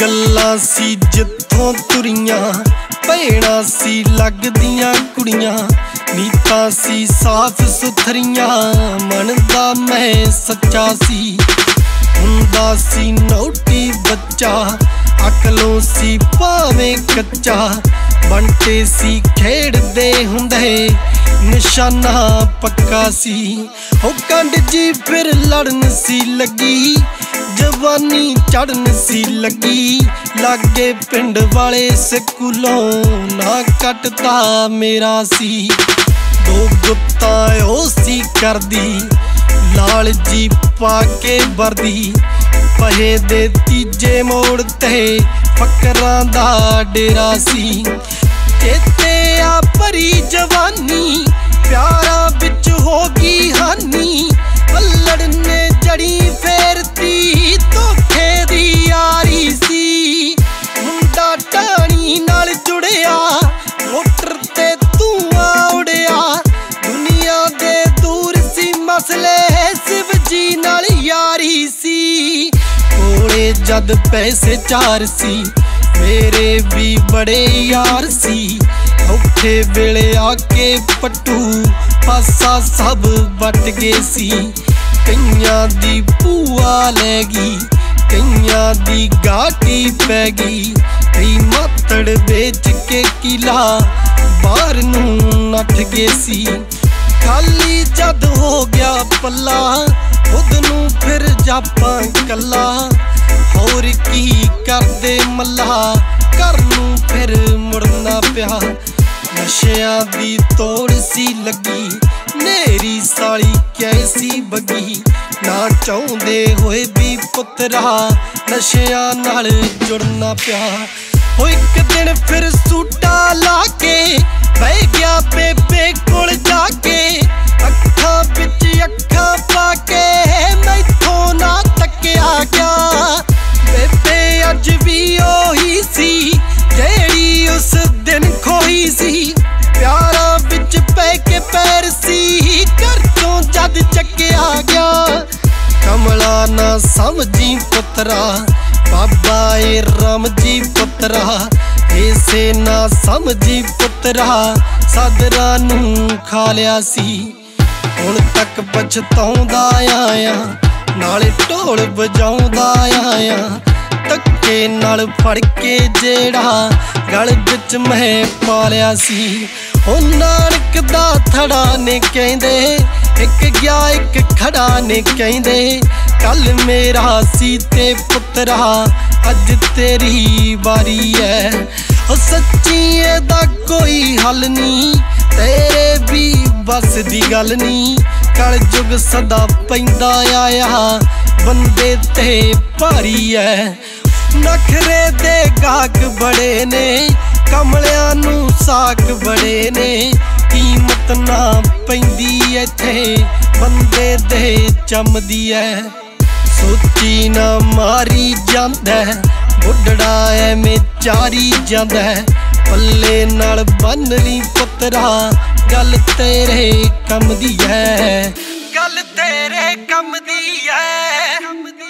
गल्लां सी जित्थों तुरियां भैणां सी लगदियां कुड़ियां नीतां सी साफ सुथरियां मन दा मैं सच्चा सी हुंदा सी नौटी बच्चा अकलों सी भावें कच्चा बंटे सी खेड़दे हुंदे निशाना पक्का सी हो कंड जी फिर लड़न सी लगी जवानी चढ़न सी लगी लागे पिंड वाले स्कूलों ना कटता मेरा सी दो गुत्ता ओ सी करदी लाल जी पाके वर्दी पहे दे तीजे मोड़ ते फकरां दा डेरा सी चेते आ भरी जवानी प्यारा बिच होगी हानी अल्लड़ ने जड़ी फेरती धोखे दी यारी सी मुंडा टाणी नाल जुड़िया मोटर ते धुआं उड़िया दुनिया दे दूर सी मसले शिव जी नाल यारी सी कोले जद पैसे चार सी मेरे भी बड़े यार सी औखे वेले आके पट्टू पासा सब वट गए सी कईयां दी भूआ लैगी कईयां दी गाटी पै गई कई मातड़ बेच के किला बाहर नूं नठ गए सी खाली जद हो गया पल्ला खुद नूं फिर जापां कल्ला होर की करदे मल्ला घर नूं फिर मुड़ना पिया नशियां दी तोड़ सी लगी नेरी साली कैसी बगी ना चाहुंदे होए भी पुत्तरा नशियां नाल जुड़ना पिया हो एक दिन फिर सूटा ला के बह गया बेबे कोल जाके अखां विच अखां पाके मैथों ना तक्या गया बेबे अज भी ओही सी जेड़ी उस दिन खोई सी प्यारा बिच पै के पैर सी घर चों जद चक्या गया कमला ना समझी पुत्तरा बाबा ए राम जी पुत्तरा ऐसे ना समझी पुत्तरा सादरा नूं खा लिया सी हुण तक पछताउंदा आया नाले ढोल बजाउंदा आया धक्के नाल फड़ के जेड़ा गल विच मैं पा लिया सी ओ नानक दा थड़ा ने कहंदे एक गया एक खड़ा ने कहंदे कल मेरा सी ते पुत्तरा अज तेरी बारी है ओ सच्ची एदा कोई हल नहीं तेरे भी बस दी गल नहीं कल जुग सदा पैंदा आया बंदे ते भारी है नखरे दे गाहक बड़े ने कमलियां नूं साक बड़े ने कीमत ना पैंदी इत्थे बंदे दे चमदी है सोची ना मारी जांदा बुढ़ड़ा एवें चारी जांदा पल्ले नाल बन ली पुत्तरा गल तेरे कम दी है गल तेरे कम दी है।